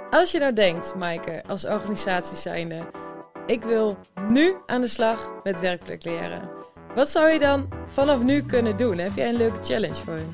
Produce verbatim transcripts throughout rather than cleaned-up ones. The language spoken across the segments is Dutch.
Als je nou denkt, Maaike, als organisatie zijnde, ik wil nu aan de slag met werkplek leren. Wat zou je dan vanaf nu kunnen doen? Heb jij een leuke challenge voor je?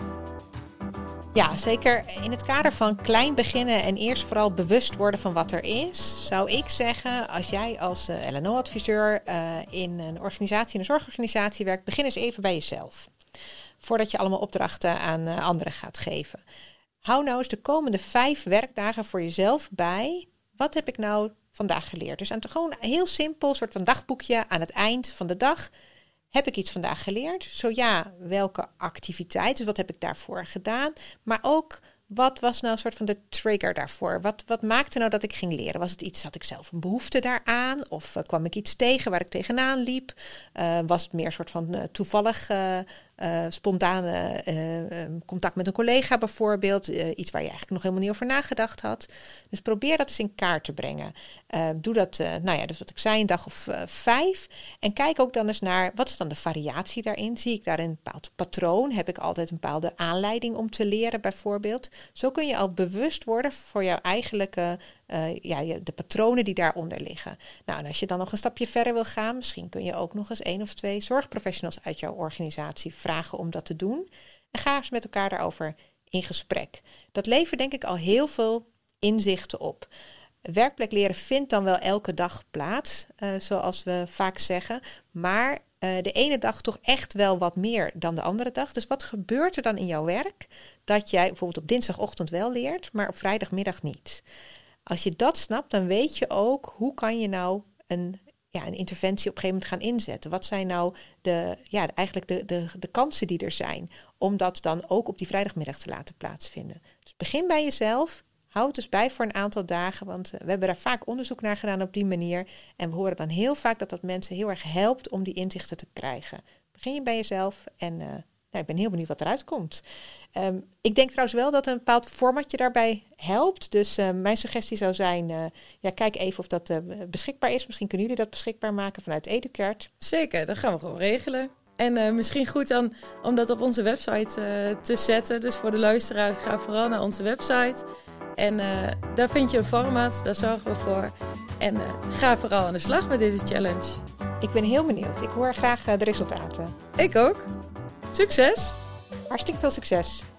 Ja, zeker in het kader van klein beginnen en eerst vooral bewust worden van wat er is, zou ik zeggen, als jij als uh, L en O-adviseur uh, in een organisatie, in een zorgorganisatie werkt, begin eens even bij jezelf. Voordat je allemaal opdrachten aan uh, anderen gaat geven. Hou nou eens de komende vijf werkdagen voor jezelf bij. Wat heb ik nou vandaag geleerd? Dus aan het gewoon heel simpel, soort van dagboekje aan het eind van de dag. Heb ik iets vandaag geleerd? Zo ja, welke activiteit? Dus wat heb ik daarvoor gedaan? Maar ook, wat was nou een soort van de trigger daarvoor? Wat, wat maakte nou dat ik ging leren? Was het iets, had ik zelf een behoefte daaraan? Of uh, kwam ik iets tegen waar ik tegenaan liep? Uh, was het meer een soort van uh, toevallig uh, uh, spontane uh, uh, contact met een collega bijvoorbeeld? Uh, iets waar je eigenlijk nog helemaal niet over nagedacht had. Dus probeer dat eens in kaart te brengen. Uh, doe dat, uh, nou ja, dus wat ik zei, een dag of uh, vijf. En kijk ook dan eens naar, wat is dan de variatie daarin? Zie ik daar een bepaald patroon? Heb ik altijd een bepaalde aanleiding om te leren bijvoorbeeld? Zo kun je al bewust worden voor jouw eigenlijke, uh, ja, de patronen die daaronder liggen. Nou, en als je dan nog een stapje verder wil gaan, misschien kun je ook nog eens één of twee zorgprofessionals uit jouw organisatie vragen om dat te doen. En ga eens met elkaar daarover in gesprek. Dat levert denk ik al heel veel inzichten op. Werkplek leren vindt dan wel elke dag plaats, uh, zoals we vaak zeggen. Maar uh, de ene dag toch echt wel wat meer dan de andere dag. Dus wat gebeurt er dan in jouw werk dat jij bijvoorbeeld op dinsdagochtend wel leert, maar op vrijdagmiddag niet? Als je dat snapt, dan weet je ook hoe kan je nou een, ja, een interventie op een gegeven moment gaan inzetten. Wat zijn nou de, ja, eigenlijk de, de, de kansen die er zijn om dat dan ook op die vrijdagmiddag te laten plaatsvinden? Dus begin bij jezelf. Houd dus bij voor een aantal dagen, want we hebben daar vaak onderzoek naar gedaan op die manier. En we horen dan heel vaak dat dat mensen heel erg helpt om die inzichten te krijgen. Begin je bij jezelf en uh, nou, ik ben heel benieuwd wat eruit komt. Um, ik denk trouwens wel dat een bepaald formatje daarbij helpt. Dus uh, mijn suggestie zou zijn, uh, ja, kijk even of dat uh, beschikbaar is. Misschien kunnen jullie dat beschikbaar maken vanuit Educare. Zeker, dat gaan we gewoon regelen. En uh, misschien goed dan om dat op onze website uh, te zetten. Dus voor de luisteraars, ga vooral naar onze website. En uh, daar vind je een format, daar zorgen we voor. En uh, ga vooral aan de slag met deze challenge. Ik ben heel benieuwd. Ik hoor graag uh, de resultaten. Ik ook. Succes! Hartstikke veel succes!